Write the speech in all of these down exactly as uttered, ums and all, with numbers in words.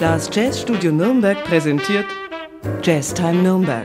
Das Jazzstudio Nürnberg präsentiert Jazztime Nürnberg.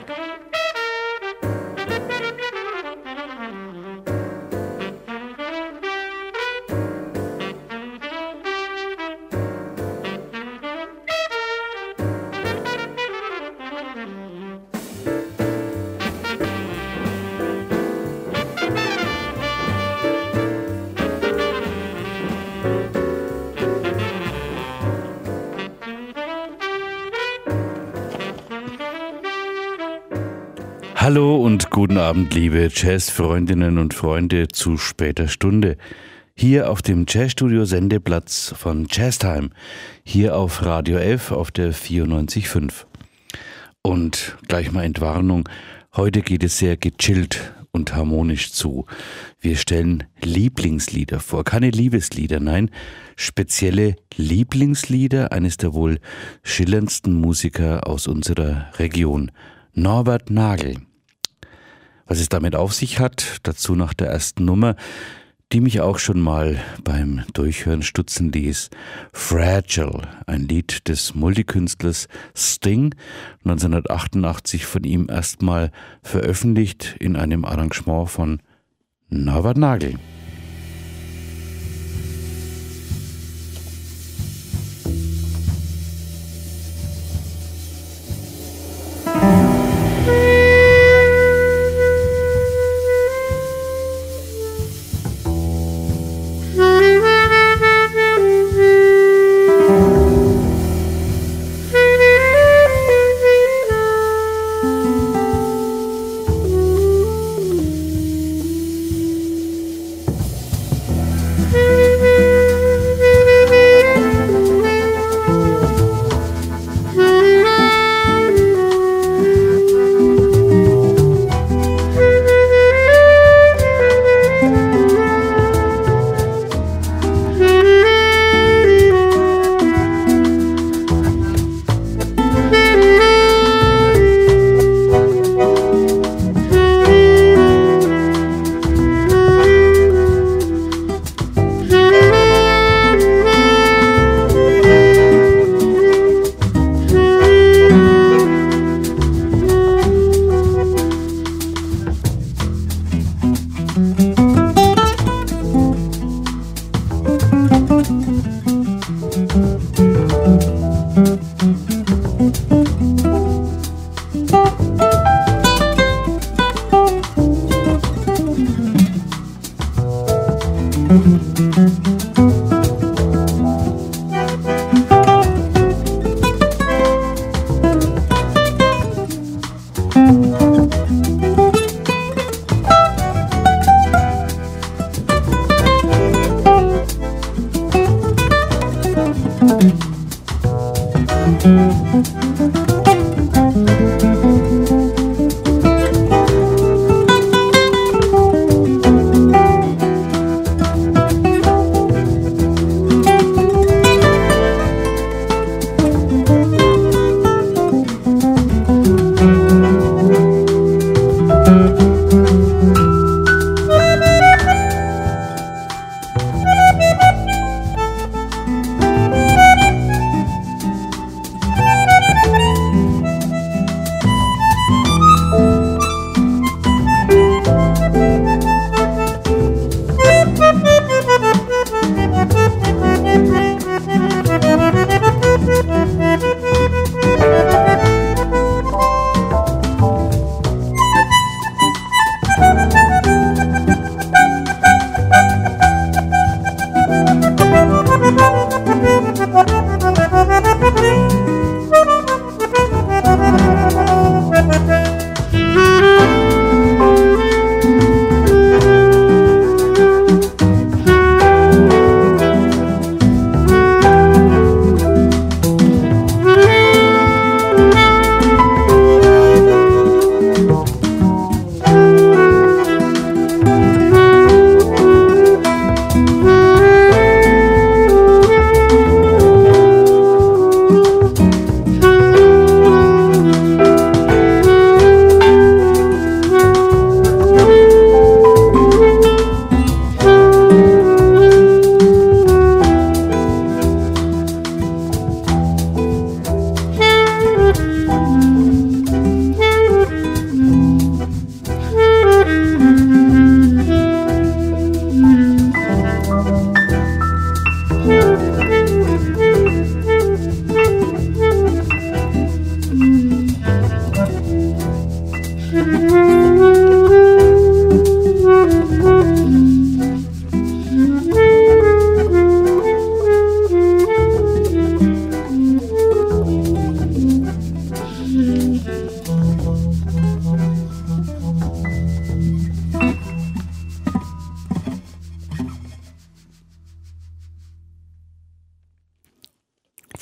Hallo und guten Abend, liebe Jazzfreundinnen und Freunde zu später Stunde. Hier auf dem Jazzstudio-Sendeplatz von Jazztime, hier auf Radio F auf der vierundneunzig Komma fünf. Und gleich mal Entwarnung, heute geht es sehr gechillt und harmonisch zu. Wir stellen Lieblingslieder vor, keine Liebeslieder, nein, spezielle Lieblingslieder eines der wohl schillerndsten Musiker aus unserer Region, Norbert Nagel. Was es damit auf sich hat, dazu nach der ersten Nummer, die mich auch schon mal beim Durchhören stutzen ließ. Fragile, ein Lied des Multikünstlers Sting, neunzehnhundertachtundachtzig von ihm erstmal veröffentlicht in einem Arrangement von Norbert Nagel.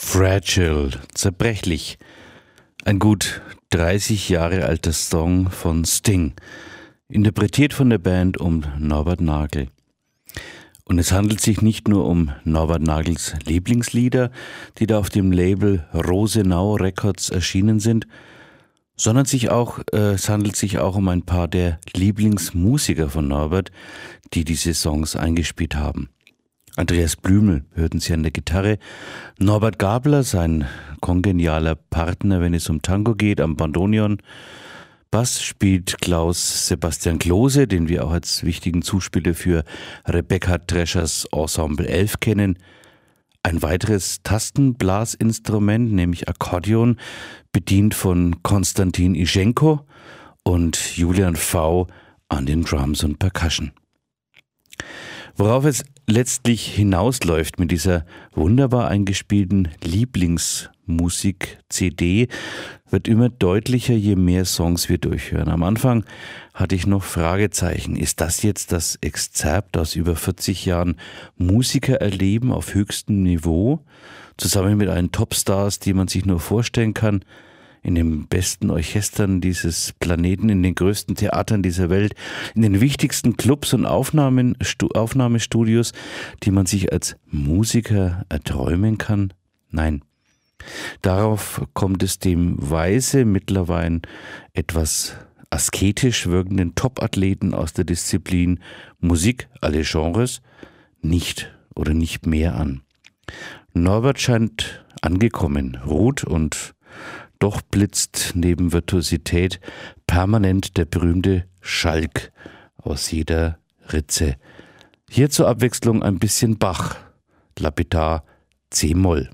Fragile, zerbrechlich. Ein gut dreißig Jahre alter Song von Sting, interpretiert von der Band um Norbert Nagel. Und es handelt sich nicht nur um Norbert Nagels Lieblingslieder, die da auf dem Label Rosenau Records erschienen sind, sondern sich auch, äh, es handelt sich auch um ein paar der Lieblingsmusiker von Norbert, die diese Songs eingespielt haben. Andreas Blümel hörten Sie an der Gitarre, Norbert Gabler, sein kongenialer Partner, wenn es um Tango geht, am Bandoneon. Bass spielt Klaus Sebastian Klose, den wir auch als wichtigen Zuspieler für Rebecca Treschers Ensemble elf kennen. Ein weiteres Tastenblasinstrument, nämlich Akkordeon, bedient von Konstantin Ischenko und Julian V. an den Drums und Percussion. Worauf es letztlich hinausläuft mit dieser wunderbar eingespielten Lieblingsmusik-C D, wird immer deutlicher, je mehr Songs wir durchhören. Am Anfang hatte ich noch Fragezeichen. Ist das jetzt das Exzerpt aus über vierzig Jahren Musikererleben auf höchstem Niveau, zusammen mit allen Topstars, die man sich nur vorstellen kann, in den besten Orchestern dieses Planeten, in den größten Theatern dieser Welt, in den wichtigsten Clubs und Aufnahmen, Stu- Aufnahmestudios, die man sich als Musiker erträumen kann? Nein. Darauf kommt es dem weise, mittlerweile etwas asketisch wirkenden Topathleten aus der Disziplin Musik, alle Genres, nicht oder nicht mehr an. Norbert scheint angekommen, ruht und doch blitzt neben Virtuosität permanent der berühmte Schalk aus jeder Ritze. Hier zur Abwechslung ein bisschen Bach, lapidar C-Moll.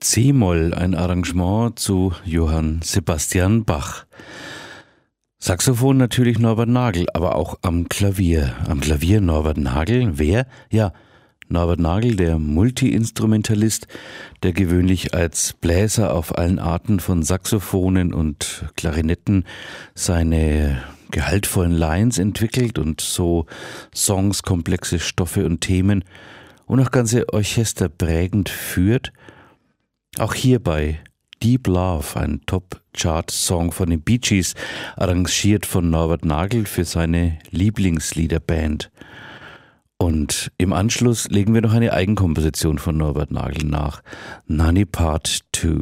C-Moll, ein Arrangement zu Johann Sebastian Bach. Saxophon natürlich Norbert Nagel, aber auch am Klavier. Am Klavier Norbert Nagel. Wer? Ja, Norbert Nagel, der Multi-Instrumentalist, der gewöhnlich als Bläser auf allen Arten von Saxophonen und Klarinetten seine gehaltvollen Lines entwickelt und so Songs, komplexe Stoffe und Themen und auch ganze Orchester prägend führt. Auch hierbei Deep Love, ein Top-Chart-Song von den Bee Gees, arrangiert von Norbert Nagel für seine Lieblingsliederband. Und im Anschluss legen wir noch eine Eigenkomposition von Norbert Nagel nach, Nanny Part zwei.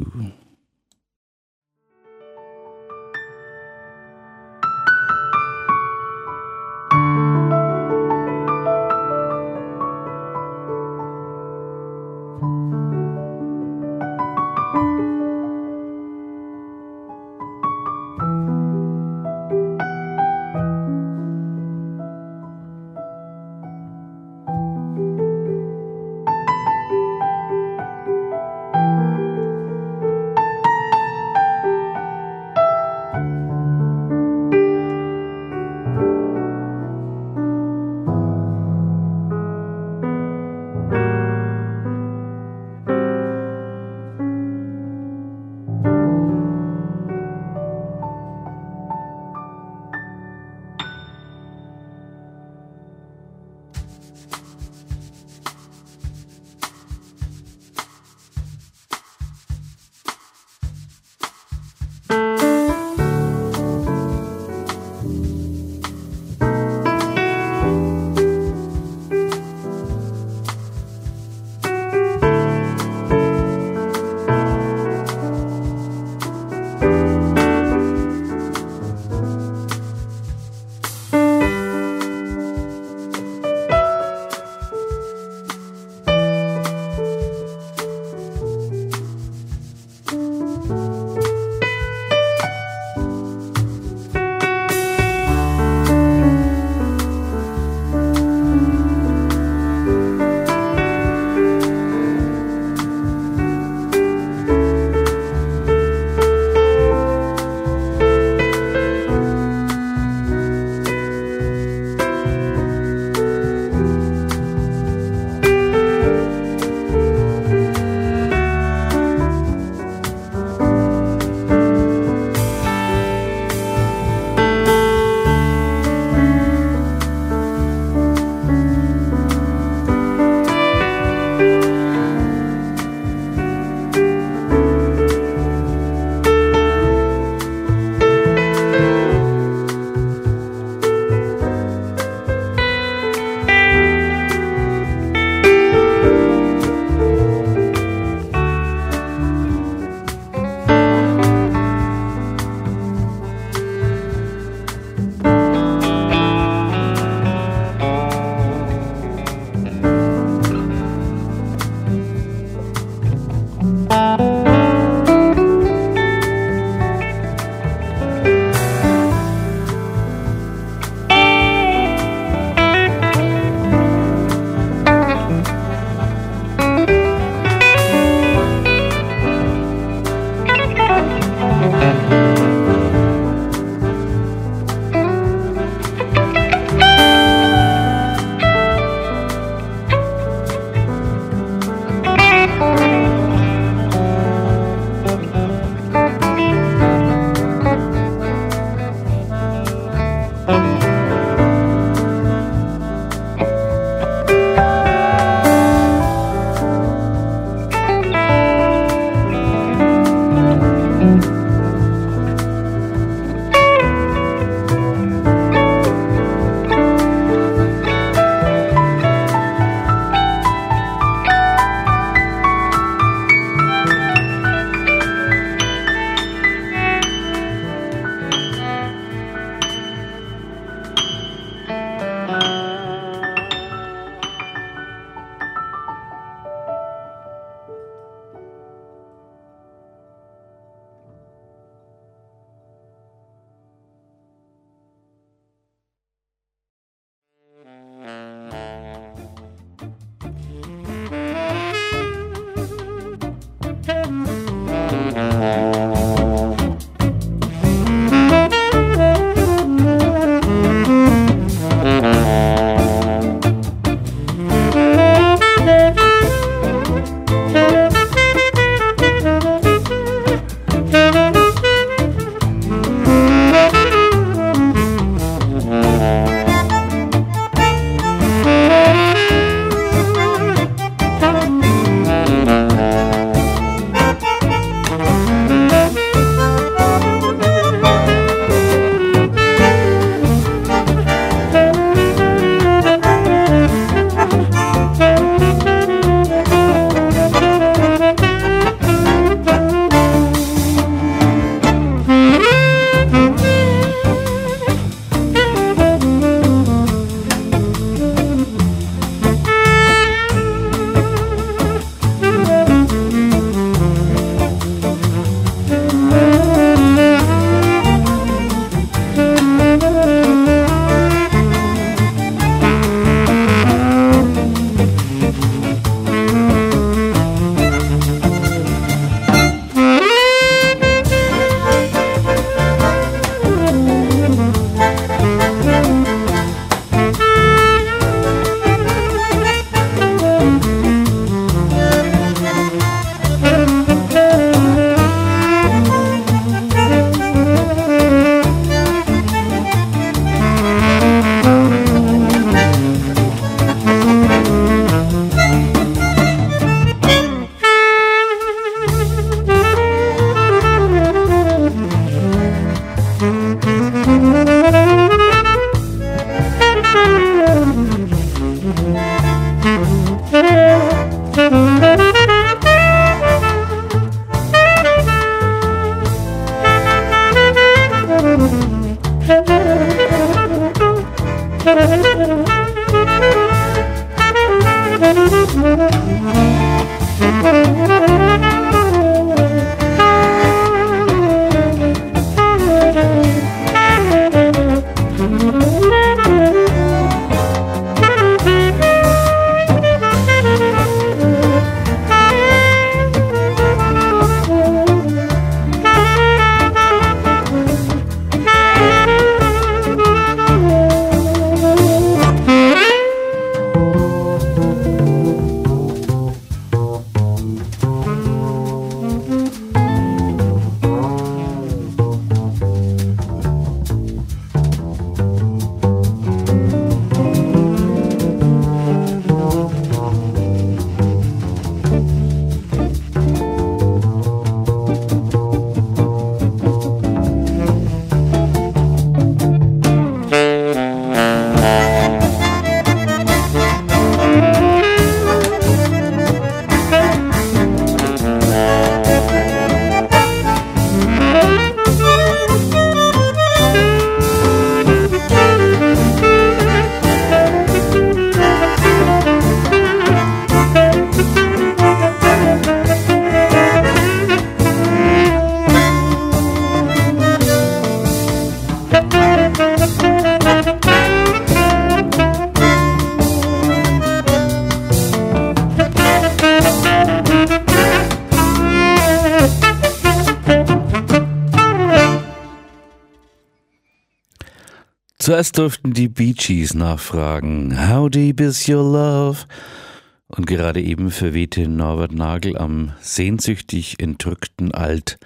Zuerst durften die Bee Gees nachfragen, How deep is your love? Und gerade eben verwehte Norbert Nagel am sehnsüchtig entrückten Alt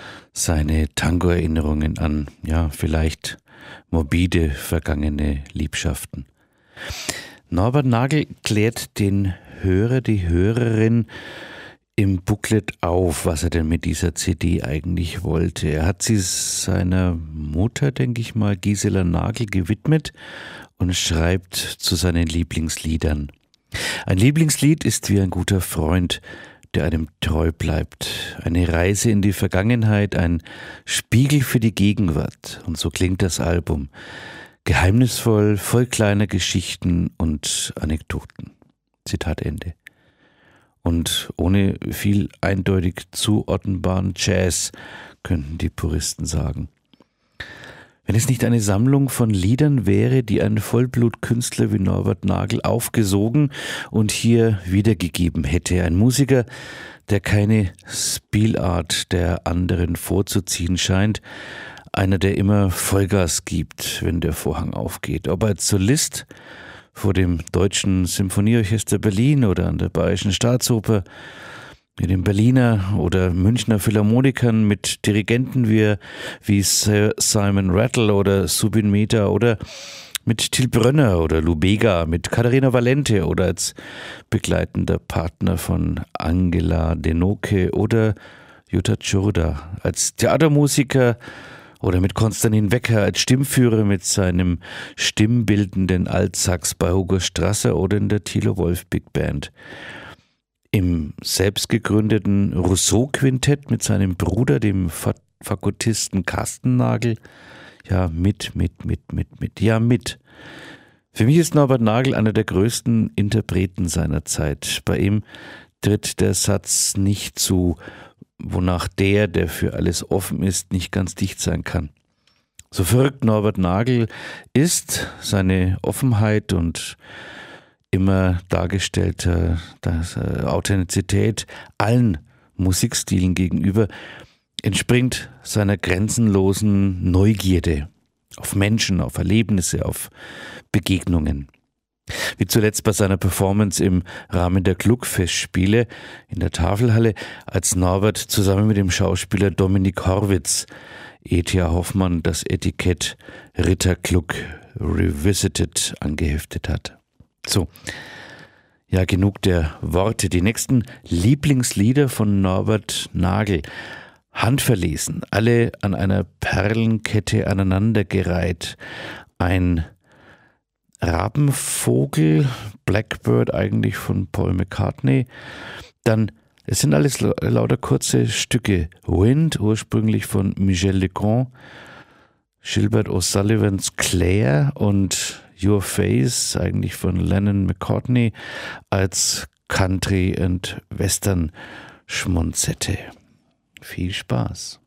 seine Tango-Erinnerungen an, ja, vielleicht morbide vergangene Liebschaften. Norbert Nagel klärt den Hörer, die Hörerin im Booklet auf, was er denn mit dieser C D eigentlich wollte. Er hat sie seiner Mutter, denke ich mal, Gisela Nagel, gewidmet und schreibt zu seinen Lieblingsliedern. Ein Lieblingslied ist wie ein guter Freund, der einem treu bleibt. Eine Reise in die Vergangenheit, ein Spiegel für die Gegenwart. Und so klingt das Album. Geheimnisvoll, voll kleiner Geschichten und Anekdoten. Zitat Ende. Und ohne viel eindeutig zuordnenbaren Jazz, könnten die Puristen sagen. Wenn es nicht eine Sammlung von Liedern wäre, die ein Vollblutkünstler wie Norbert Nagel aufgesogen und hier wiedergegeben hätte. Ein Musiker, der keine Spielart der anderen vorzuziehen scheint. Einer, der immer Vollgas gibt, wenn der Vorhang aufgeht. Ob als Solist vor dem Deutschen Symphonieorchester Berlin oder an der Bayerischen Staatsoper, mit den Berliner oder Münchner Philharmonikern, mit Dirigenten wie, wie Sir Simon Rattle oder Subin Mehta oder mit Till Brönner oder Lou Bega, mit Caterina Valente oder als begleitender Partner von Angela Denoke oder Jutta Tschurda, als Theatermusiker oder mit Konstantin Wecker als Stimmführer mit seinem stimmbildenden Altsax bei Hugo Strasser oder in der Thilo Wolf Big Band. Im selbstgegründeten Rousseau-Quintett mit seinem Bruder, dem Fagottisten Carsten Nagel. Ja, mit, mit, mit, mit, mit, ja, mit. Für mich ist Norbert Nagel einer der größten Interpreten seiner Zeit. Bei ihm tritt der Satz nicht zu, wonach der, der für alles offen ist, nicht ganz dicht sein kann. So verrückt Norbert Nagel ist, seine Offenheit und immer dargestellte das, äh, Authentizität allen Musikstilen gegenüber, entspringt seiner grenzenlosen Neugierde auf Menschen, auf Erlebnisse, auf Begegnungen. Wie zuletzt bei seiner Performance im Rahmen der Gluckfestspiele in der Tafelhalle, als Norbert zusammen mit dem Schauspieler Dominik Horwitz E T A Hoffmann das Etikett Ritter Gluck Revisited angeheftet hat. So, ja, genug der Worte. Die nächsten Lieblingslieder von Norbert Nagel handverlesen, alle an einer Perlenkette aneinandergereiht. Ein Rabenvogel, Blackbird eigentlich von Paul McCartney. Dann, es sind alles lauter kurze Stücke. Wind, ursprünglich von Michel Legrand, Gilbert O'Sullivans Claire und Your Face, eigentlich von Lennon McCartney, als Country- und Western-Schmonzette. Viel Spaß.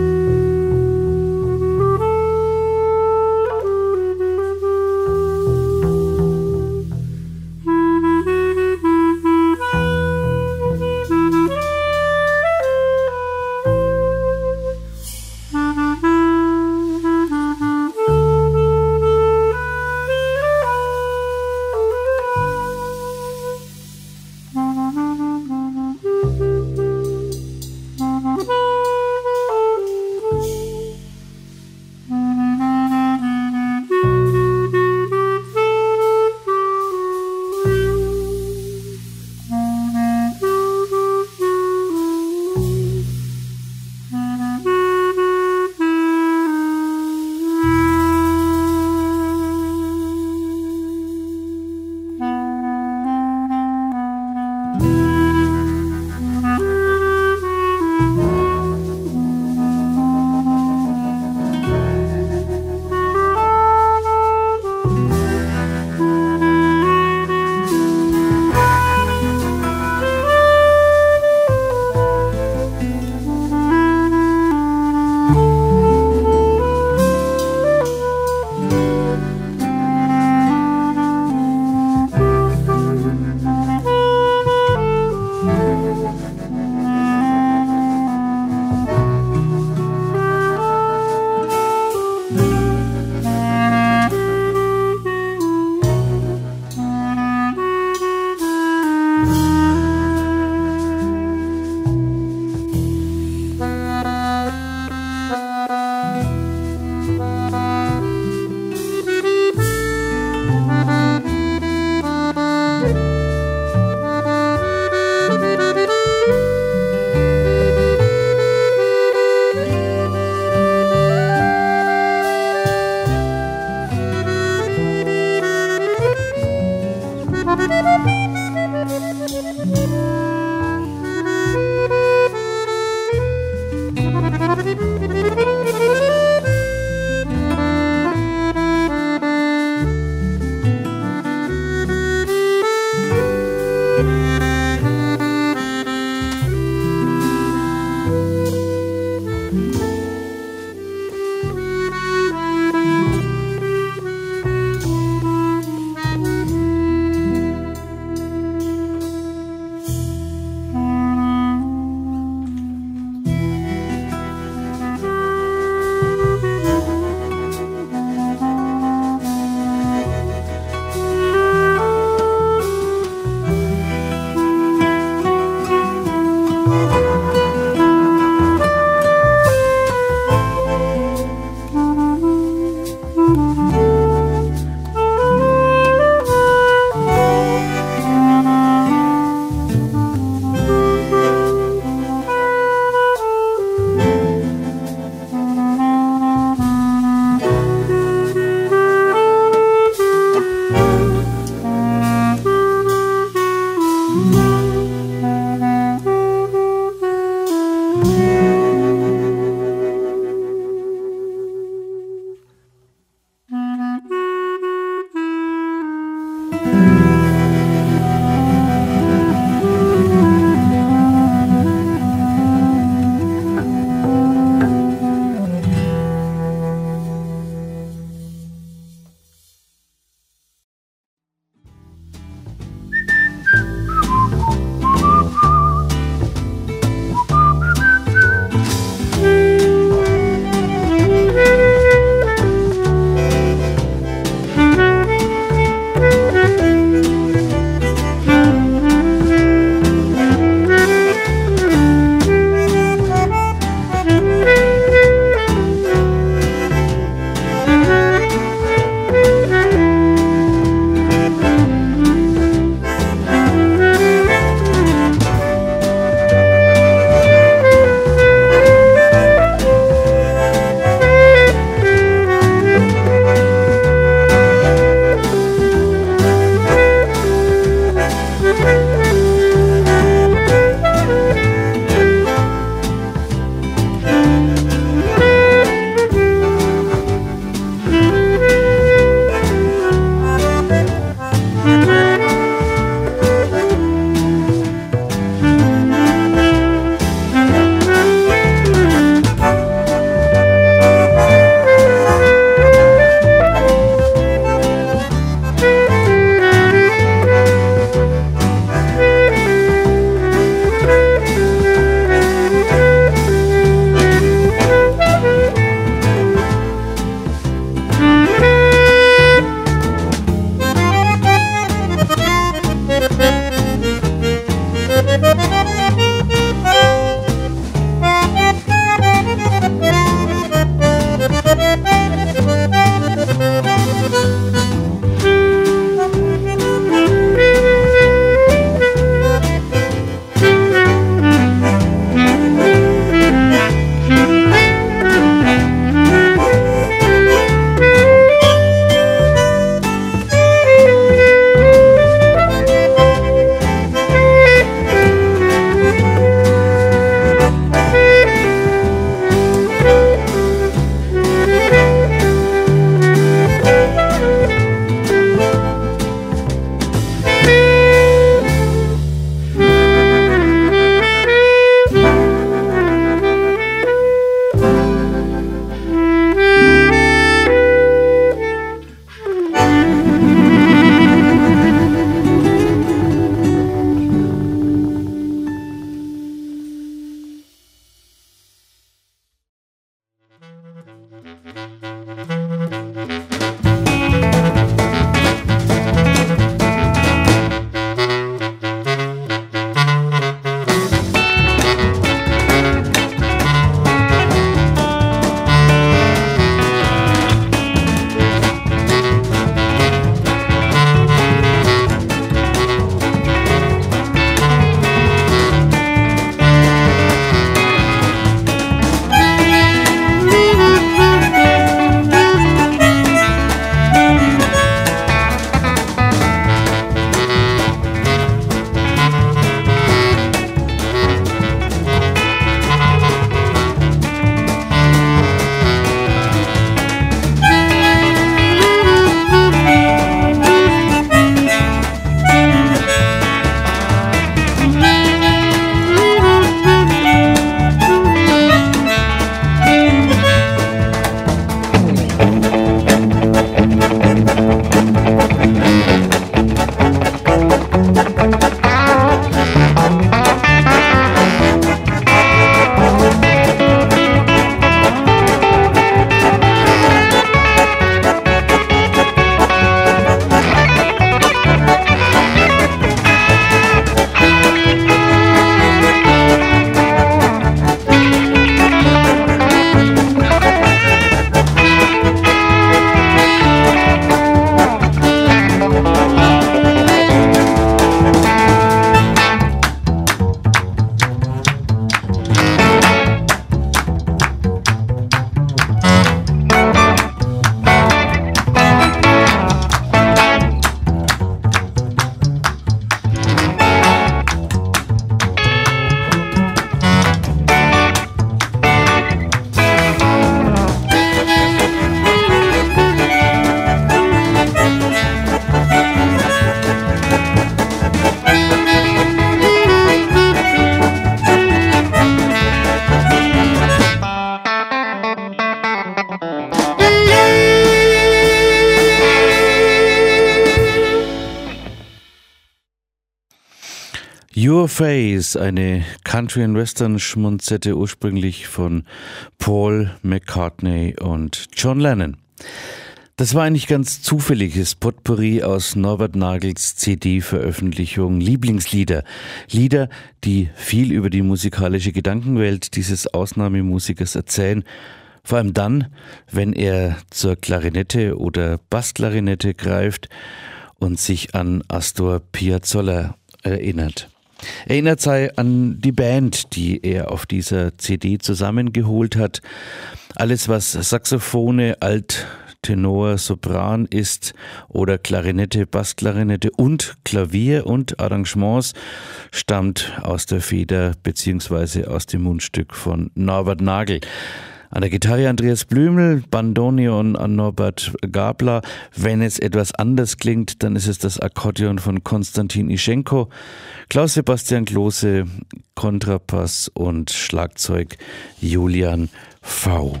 Your Face, eine Country- and Western-Schmonzette, ursprünglich von Paul McCartney und John Lennon. Das war eigentlich ganz zufälliges Potpourri aus Norbert Nagels C D-Veröffentlichung Lieblingslieder. Lieder, die viel über die musikalische Gedankenwelt dieses Ausnahmemusikers erzählen. Vor allem dann, wenn er zur Klarinette oder Bassklarinette greift und sich an Astor Piazzolla erinnert. Erinnert sei an die Band, die er auf dieser C D zusammengeholt hat. Alles, was Saxophone, Alt, Tenor, Sopran ist oder Klarinette, Bassklarinette und Klavier und Arrangements, stammt aus der Feder bzw. aus dem Mundstück von Norbert Nagel. An der Gitarre Andreas Blümel, Bandoneon an Norbert Gabler. Wenn es etwas anders klingt, dann ist es das Akkordeon von Konstantin Ischenko, Klaus-Sebastian Klose, Kontrapass und Schlagzeug Julian V.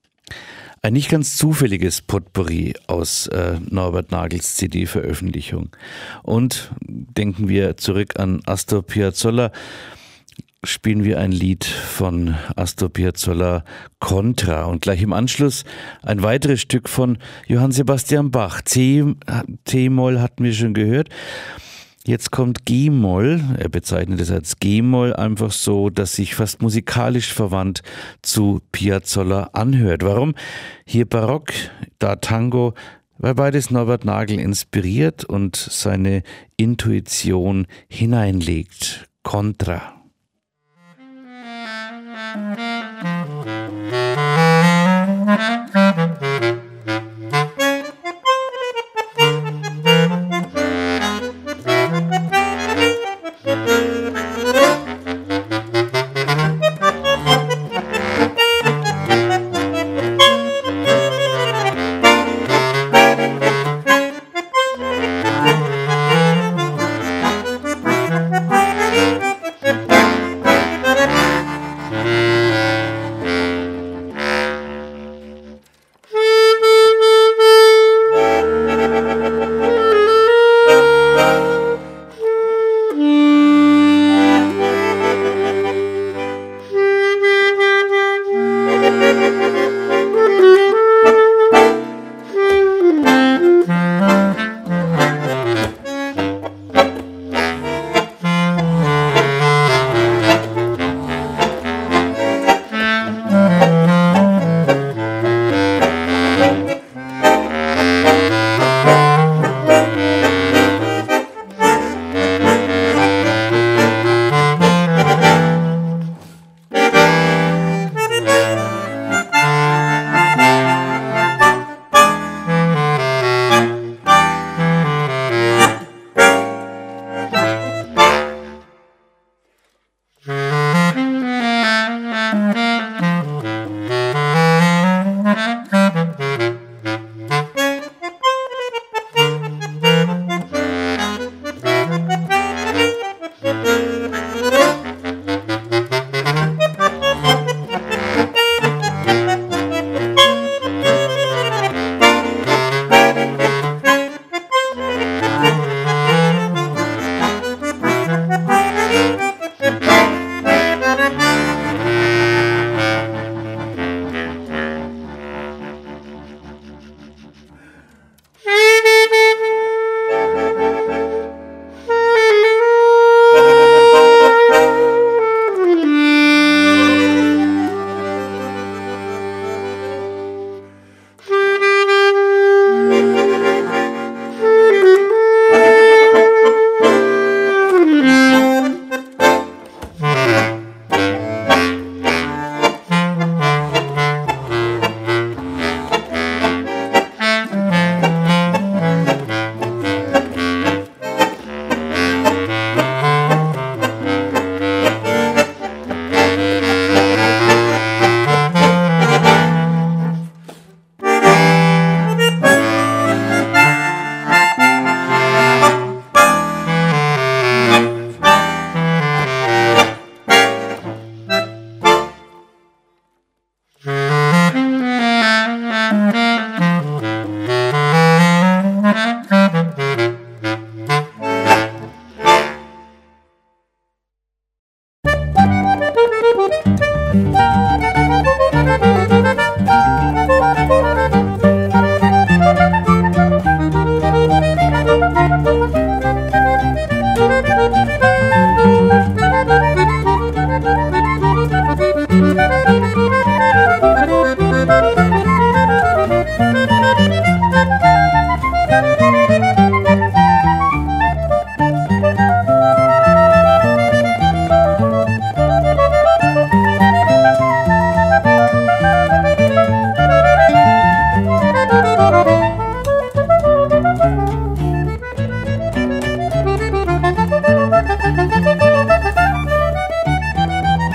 Ein nicht ganz zufälliges Potpourri aus äh, Norbert Nagels C D-Veröffentlichung. Und denken wir zurück an Astor Piazzolla, spielen wir ein Lied von Astor Piazzolla, Contra, und gleich im Anschluss ein weiteres Stück von Johann Sebastian Bach. C, C-Moll hatten wir schon gehört. Jetzt kommt G-Moll. Er bezeichnet es als G-Moll einfach so, dass sich fast musikalisch verwandt zu Piazzolla anhört. Warum? Hier Barock, da Tango, weil beides Norbert Nagel inspiriert und seine Intuition hineinlegt. Contra. Thank you.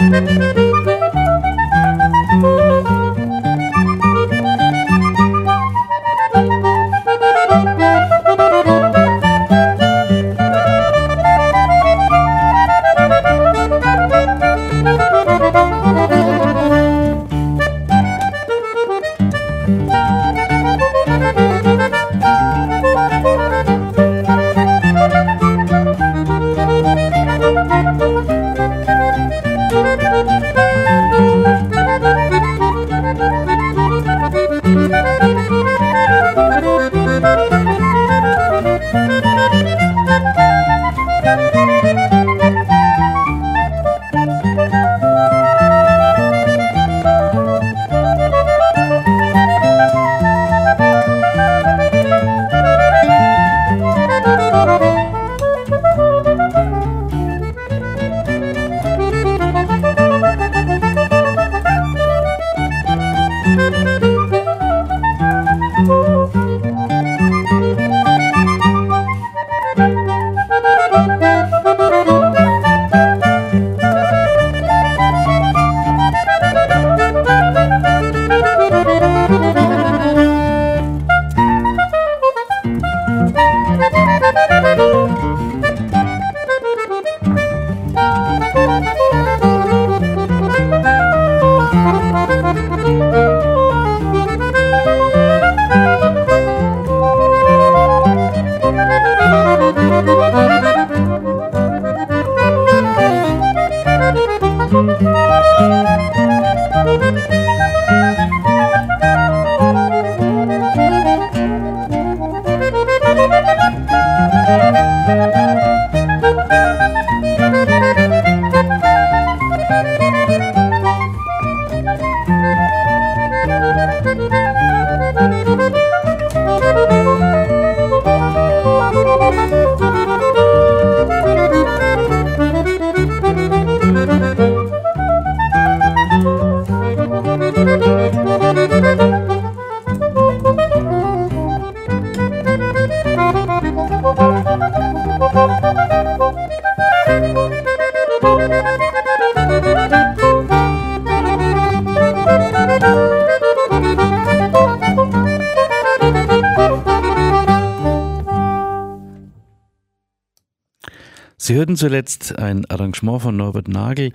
Sie hörten zuletzt ein Arrangement von Norbert Nagel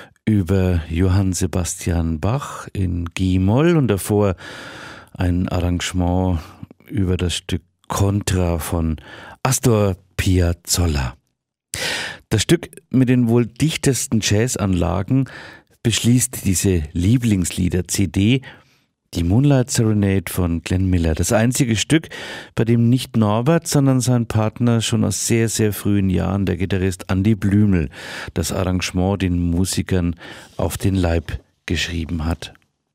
über Johann Sebastian Bach in G-Moll und davor ein Arrangement über das Stück Contra von Astor Piazzolla. Das Stück mit den wohl dichtesten Jazzanlagen beschließt diese Lieblingslieder-C D, die Moonlight Serenade von Glenn Miller. Das einzige Stück, bei dem nicht Norbert, sondern sein Partner schon aus sehr, sehr frühen Jahren, der Gitarrist Andy Blümel, das Arrangement den Musikern auf den Leib geschrieben hat.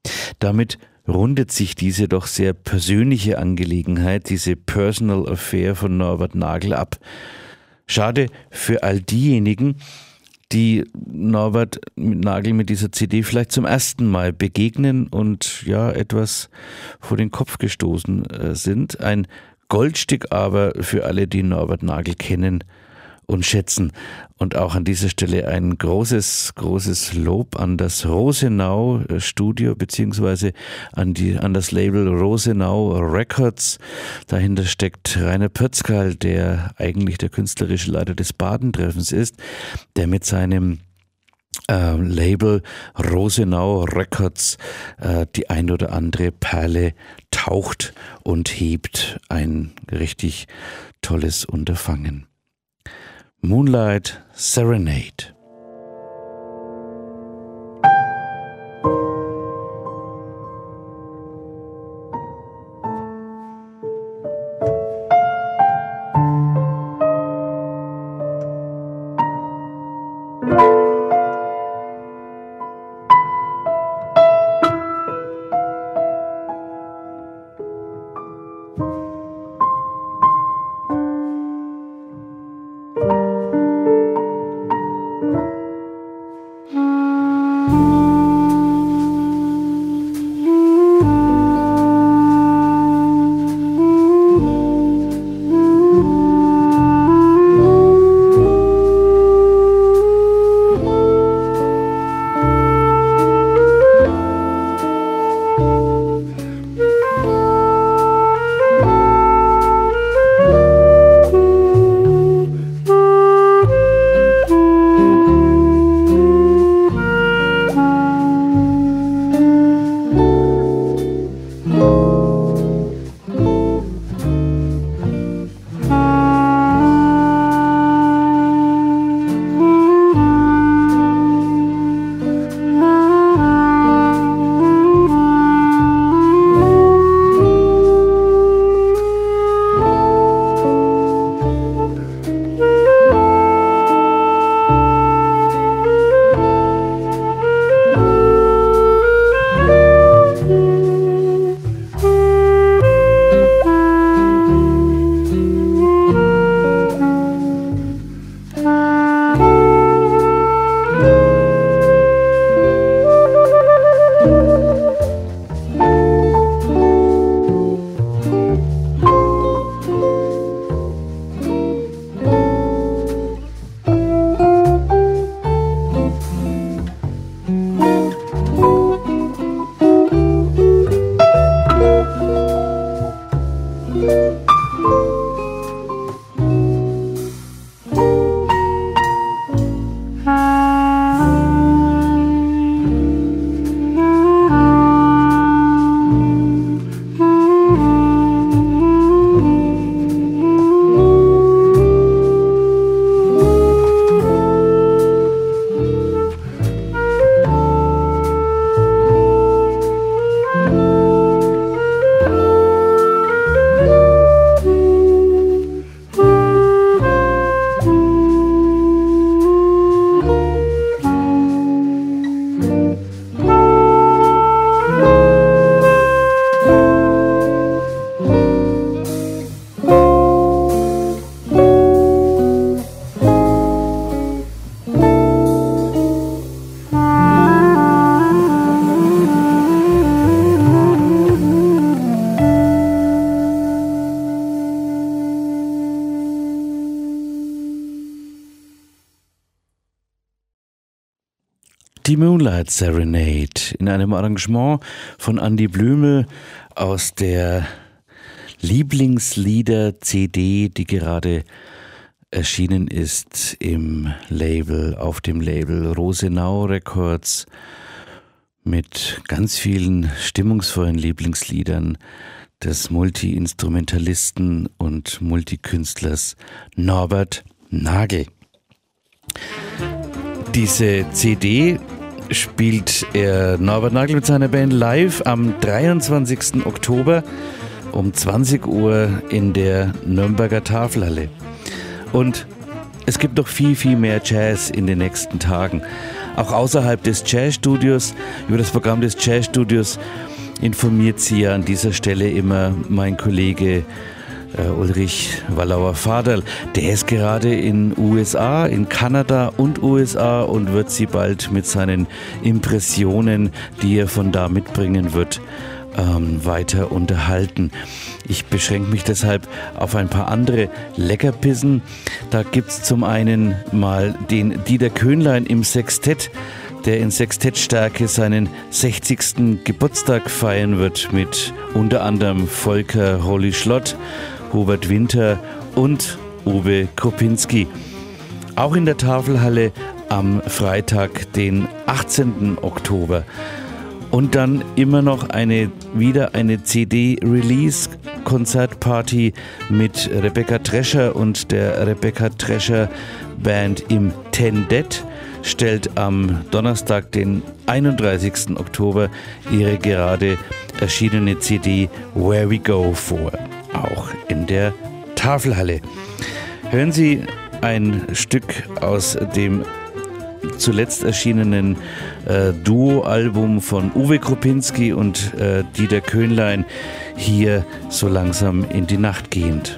Damit rundet sich diese doch sehr persönliche Angelegenheit, diese Personal Affair von Norbert Nagel ab. Schade für all diejenigen, die Norbert Nagel mit dieser C D vielleicht zum ersten Mal begegnen und ja etwas vor den Kopf gestoßen äh, sind. Ein Goldstück aber für alle, die Norbert Nagel kennen und schätzen. Und auch an dieser Stelle ein großes, großes Lob an das Rosenau Studio beziehungsweise an, die, an das Label Rosenau Records. Dahinter steckt Rainer Pötzkal, der eigentlich der künstlerische Leiter des Baden-Treffens ist, der mit seinem äh, Label Rosenau Records äh, die ein oder andere Perle taucht und hebt. Ein richtig tolles Unterfangen. Moonlight Serenade. Die Moonlight Serenade in einem Arrangement von Andy Blümel aus der Lieblingslieder-C D, die gerade erschienen ist im Label, auf dem Label Rosenau Records mit ganz vielen stimmungsvollen Lieblingsliedern des Multi-Instrumentalisten und Multikünstlers Norbert Nagel. Diese C D spielt er Norbert Nagel mit seiner Band live am dreiundzwanzigsten Oktober um zwanzig Uhr in der Nürnberger Tafelhalle. Und es gibt noch viel, viel mehr Jazz in den nächsten Tagen. Auch außerhalb des Jazzstudios, über das Programm des Jazzstudios informiert Sie ja an dieser Stelle immer mein Kollege äh, Ulrich Wallauer-Vaderl. Der ist gerade in U S A, in Kanada und U S A und wird Sie bald mit seinen Impressionen, die er von da mitbringen wird, ähm, weiter unterhalten. Ich beschränke mich deshalb auf ein paar andere Leckerbissen. Da gibt es zum einen mal den Dieter Köhnlein im Sextett, der in Sextettstärke seinen sechzigsten Geburtstag feiern wird mit unter anderem Volker Holly-Schlott, Hubert Winter und Uwe Kropinski. Auch in der Tafelhalle am Freitag, den achtzehnten Oktober. Und dann immer noch eine, wieder eine C D-Release-Konzertparty mit Rebecca Drescher und der Rebecca Drescher Band im Tendet stellt am Donnerstag, den einunddreißigsten Oktober, ihre gerade erschienene C D Where We Go vor, auch in der Tafelhalle. Hören Sie ein Stück aus dem zuletzt erschienenen äh, Duo-Album von Uwe Kropinski und äh, Dieter Köhnlein, hier so langsam in die Nacht gehend.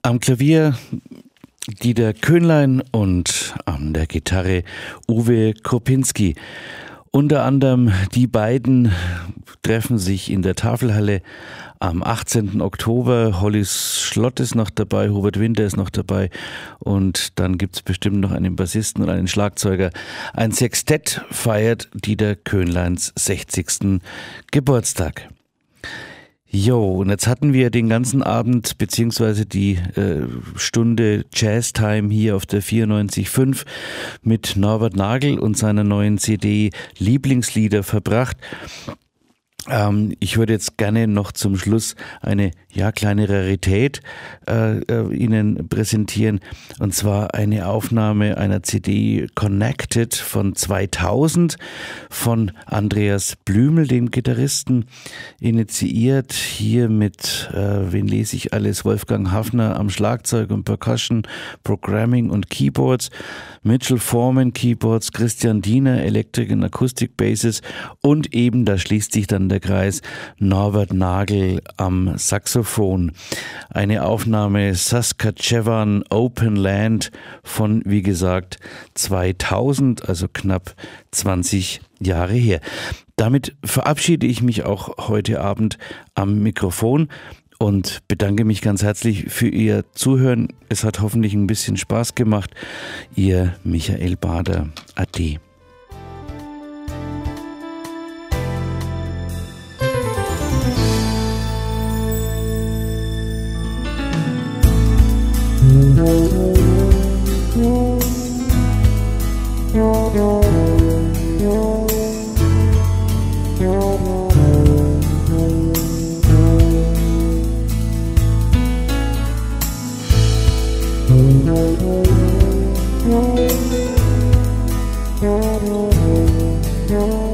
Am Klavier Dieter Köhnlein und an der Gitarre Uwe Kropinski. Unter anderem die beiden treffen sich in der Tafelhalle am achtzehnten Oktober. Hollis Schlott ist noch dabei, Hubert Winter ist noch dabei und dann gibt es bestimmt noch einen Bassisten und einen Schlagzeuger. Ein Sextett feiert Dieter Köhnleins sechzigsten Geburtstag. Jo, und jetzt hatten wir den ganzen Abend beziehungsweise die äh, Stunde Jazztime hier auf der vierundneunzig Komma fünf mit Norbert Nagel und seiner neuen C D Lieblingslieder verbracht. Ähm, ich würde jetzt gerne noch zum Schluss eine ja kleine Rarität äh, äh, Ihnen präsentieren, und zwar eine Aufnahme einer C D Connected von zweitausend von Andreas Blümel, dem Gitarristen, initiiert hier mit, äh, wen lese ich alles, Wolfgang Hafner am Schlagzeug und Percussion, Programming und Keyboards, Mitchell Foreman Keyboards, Christian Diener Elektrik und Akustik Basses und eben, da schließt sich dann der Kreis, Norbert Nagel am Saxophon. Eine Aufnahme Saskatchewan Open Land von, wie gesagt, zweitausend, also knapp zwanzig Jahre her. Damit verabschiede ich mich auch heute Abend am Mikrofon und bedanke mich ganz herzlich für Ihr Zuhören. Es hat hoffentlich ein bisschen Spaß gemacht. Ihr Michael Bader. Ade. No.